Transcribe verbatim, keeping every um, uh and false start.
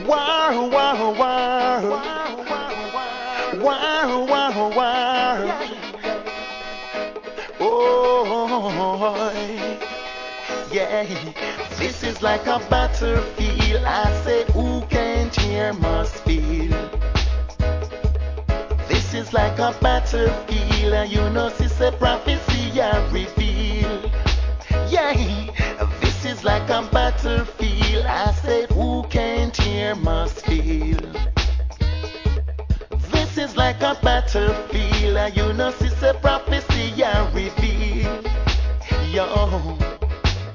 War, war, war. War, war, war. Oh, yeah. This is like a battlefield. I say, who can't hear must feel. This is like a battlefield, and you know, it's a prophecy I reveal. Yeah, this is like a battlefield. I said, who can't hear must feel. This is like a battlefield, and you know, it's a prophecy.